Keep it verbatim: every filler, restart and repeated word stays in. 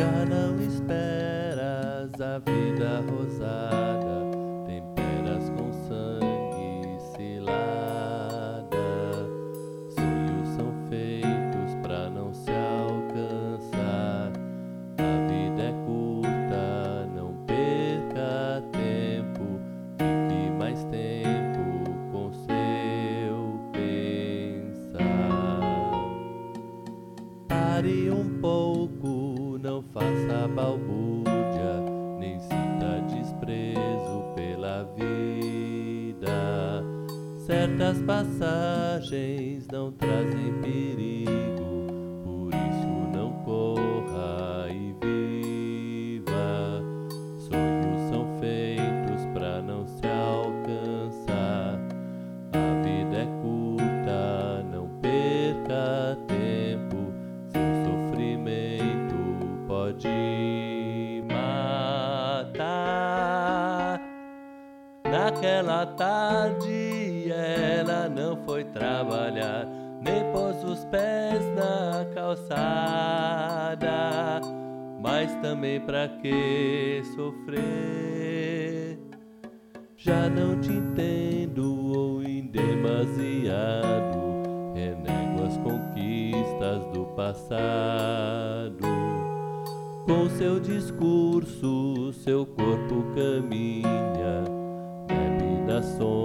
Já não esperas a vida rosada, temperas com sangue cilada. Sonhos são feitos pra não se alcançar. A vida é curta, não perca tempo. Fique mais tempo com seu pensar. Pare um pouco, não faça balbúrdia, nem sinta desprezo pela vida. Certas passagens não trazem perigo, por isso não corra e viva. Sonhos são feitos pra não se alcançar. A vida é curta, não perca tempo. Seu sofrimento pode matar. Naquela tarde ela não foi trabalhar, nem pôs os pés na calçada. Mas também pra que sofrer? Já não te entendo ou em demasiado renego as conquistas do passado. Com seu discurso, seu corpo caminha, bebe da sombra